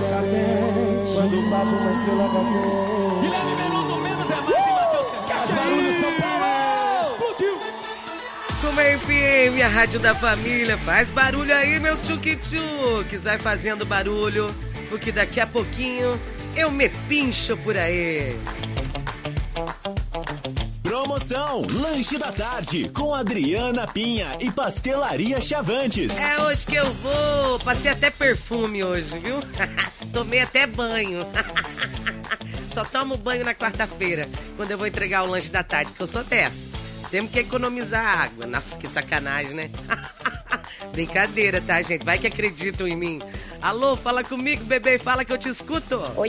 cadente. Quando passa uma estrela cadente. Guilherme Minuto menos é mais e Matheus Ferraz. Barulho São Paulo. Explodiu. Como FM, a rádio da família. Faz barulho aí, meus tchuki-tchuques. Vai fazendo barulho, porque daqui a pouquinho eu me pincho por aí. Promoção Lanche da Tarde com Adriana Pinha e Pastelaria Chavantes. É hoje que eu vou. Passei até perfume hoje, viu? Tomei até banho. Só tomo banho na quarta-feira, quando eu vou entregar o lanche da tarde, que eu sou dessa. Temos que economizar água. Nossa, que sacanagem, né? Brincadeira, tá, gente? Vai que acreditam em mim. Alô, fala comigo, bebê, fala que eu te escuto. Oi.